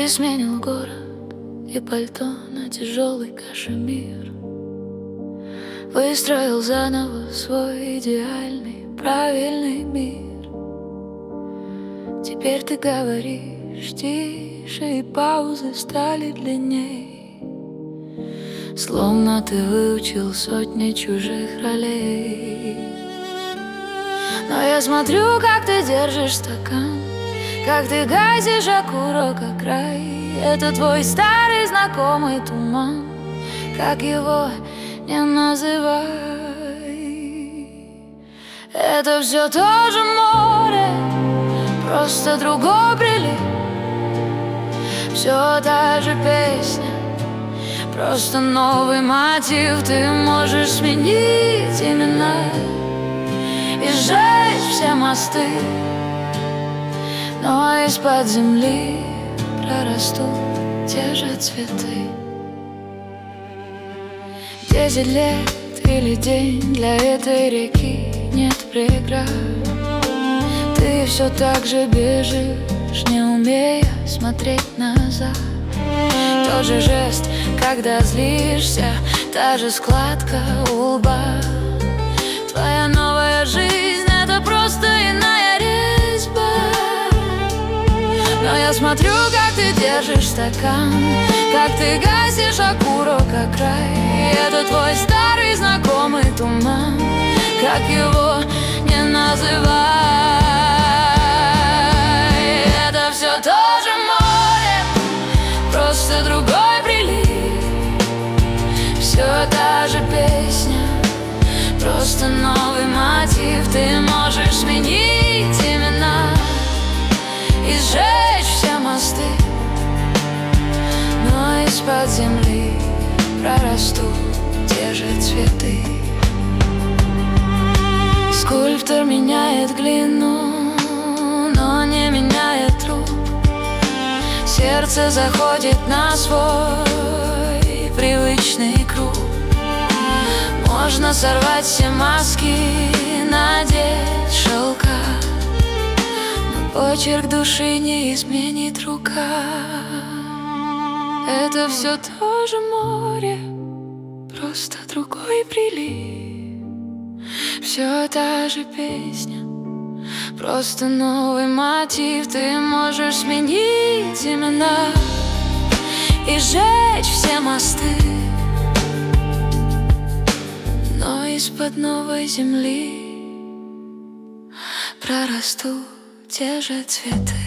Ты сменил город и пальто на тяжелый кашемир, выстроил заново свой идеальный, правильный мир. Теперь ты говоришь тише, и паузы стали длинней, словно ты выучил сотни чужих ролей. Но я смотрю, как ты держишь стакан, как ты гасишь окурок о край. Это твой старый знакомый туман, как его не называй. Это все то же море, просто другой прилив. Все та же песня, просто новый мотив. Ты можешь сменить имена и сжечь все мосты, но из-под земли прорастут те же цветы. 10 лет или день, для этой реки нет преград. Ты все так же бежишь, не умея смотреть назад. Тот же жест, когда злишься, та же складка у лба. Твоя новая жизнь — это просто иная резьба. Но я смотрю, как ты держишь стакан, как ты гасишь окурок о край. Это твой старый знакомый туман, как его не называй. Это все то же море, просто другой прилив. Все та же песня, просто новый мотив. Ты можешь сменить имена и сжечь все мосты, но из-под земли прорастут те же цветы. Скульптор меняет глину, но не меняет труп. Сердце заходит на свой привычный круг. Можно сорвать все маски, надеть шелка, но почерк души не изменит рука. Это все то же море, просто другой прилив. Все та же песня, просто новый мотив. Ты можешь сменить имена и сжечь все мосты, но из-под новой земли прорастут те же цветы.